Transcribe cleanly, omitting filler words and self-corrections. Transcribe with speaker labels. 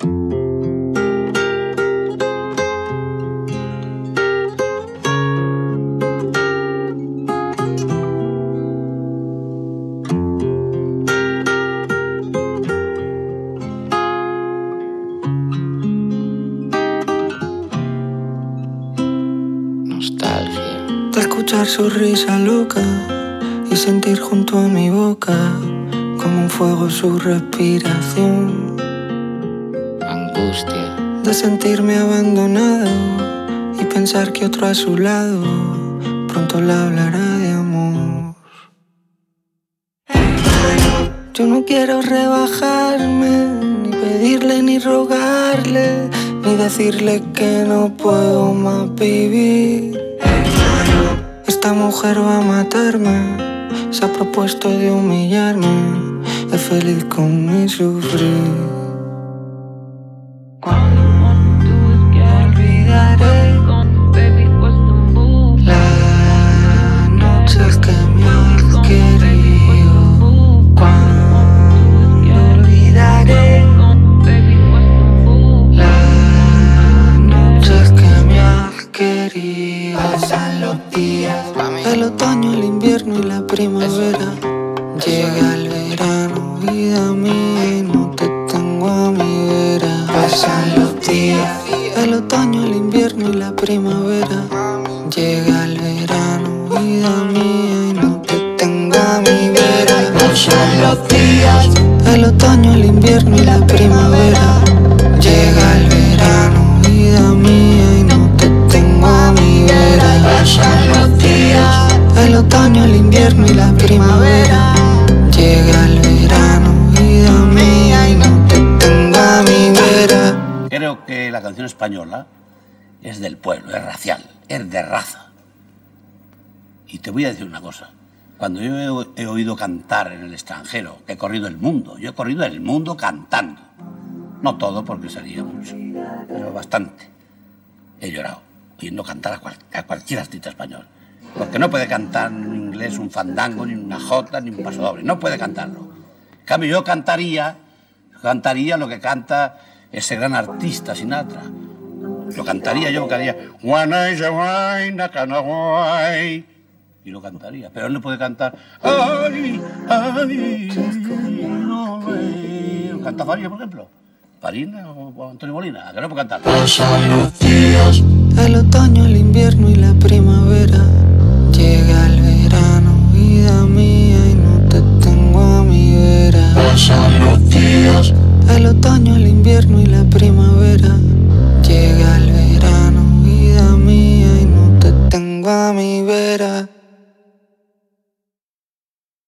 Speaker 1: De escuchar su risa loca y sentir junto a mi boca como un fuego su respiración.
Speaker 2: Angustia.
Speaker 1: De sentirme abandonado y pensar que otro a su lado pronto le hablará de amor. Yo no quiero rebajarme, ni pedirle ni rogarle, ni decirle que no puedo más vivir. Esta mujer va a matarme, se ha propuesto de humillarme, es feliz con mi sufrir. Las noches que me has querido, cuando olvidaré las noches que me has querido. Pasan los días, el otoño, el invierno y la primavera. Llega el verano, vida mía, y no te tengo a mi vera. Pasan los días, el otoño, el invierno y la primavera. Llega el verano, vida mía, y no te tengo a mi vera. Pasan los días, el otoño, el invierno y la primavera. Llega el verano, vida mía, y no te tengo a mi vera. Pasan los días, el otoño, el invierno y la primavera. Llega el verano, vida mía, y no te tengo a mi vera.
Speaker 3: Creo que la canción española es del pueblo, es racial, es de raza. Y te voy a decir una cosa. Cuando yo he oído cantar en el extranjero, que he corrido el mundo, yo he corrido el mundo cantando. No todo, porque sería mucho, pero bastante. He llorado, oyendo cantar a cualquier artista español. Porque no puede cantar en inglés un fandango, ni una jota, ni un pasodoble. No puede cantarlo. En cambio, yo cantaría lo que canta ese gran artista, Sinatra. Lo cantaría yo, y lo cantaría, pero él no puede cantar. Ay, ay, no veo. ¿Canta Farina, por ejemplo? Farina o Antonio Molina, que no puede cantar.
Speaker 1: Pasan los días, el otoño, el invierno y la primavera. Llega el verano, vida mía, y no te tengo a mi vera. Pasan los días, el otoño, el invierno y la primavera. Llega el verano, vida mía, y no te tengo a mi